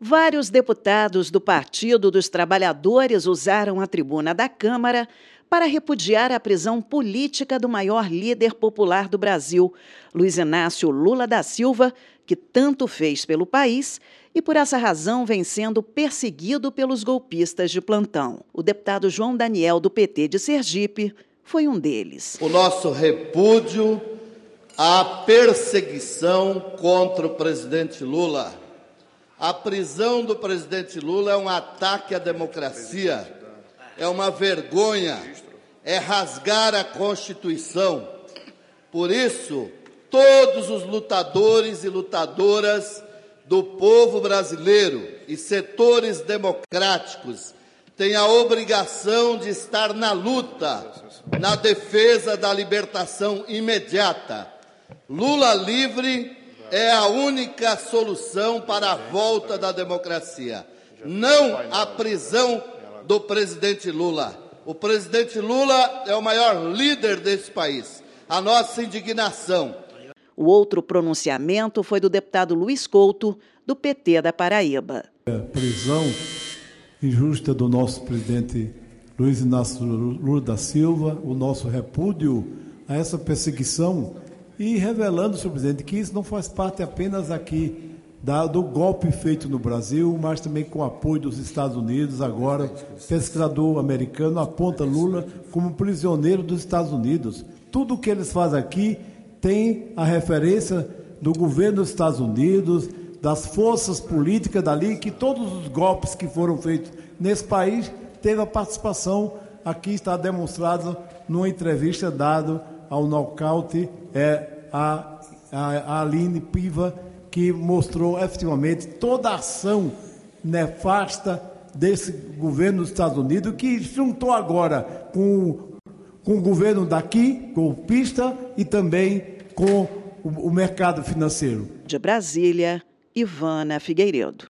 Vários deputados do Partido dos Trabalhadores usaram a tribuna da Câmara para repudiar a prisão política do maior líder popular do Brasil, Luiz Inácio Lula da Silva, que tanto fez pelo país e, por essa razão, vem sendo perseguido pelos golpistas de plantão. O deputado João Daniel, do PT de Sergipe, foi um deles. O nosso repúdio à perseguição contra o presidente Lula. A prisão do presidente Lula é um ataque à democracia, é uma vergonha, é rasgar a Constituição. Por isso, todos os lutadores e lutadoras do povo brasileiro e setores democráticos têm a obrigação de estar na luta, na defesa da libertação imediata. Lula livre é a única solução para a volta da democracia, não a prisão do presidente Lula. O presidente Lula é o maior líder desse país. A nossa indignação. O outro pronunciamento foi do deputado Luiz Couto, do PT da Paraíba. A prisão injusta do nosso presidente Luiz Inácio Lula da Silva, o nosso repúdio a essa perseguição e revelando, senhor presidente, que isso não faz parte apenas aqui do golpe feito no Brasil, mas também com apoio dos Estados Unidos. Agora, o pesquisador americano aponta Lula como prisioneiro dos Estados Unidos. Tudo o que eles fazem aqui tem a referência do governo dos Estados Unidos, das forças políticas dali, que todos os golpes que foram feitos nesse país teve a participação. Aqui está demonstrado numa entrevista dada ao Nocaute a Aline Piva, que mostrou efetivamente toda a ação nefasta desse governo dos Estados Unidos, que juntou agora com o governo daqui, golpista, e também com o mercado financeiro. De Brasília, Ivana Figueiredo.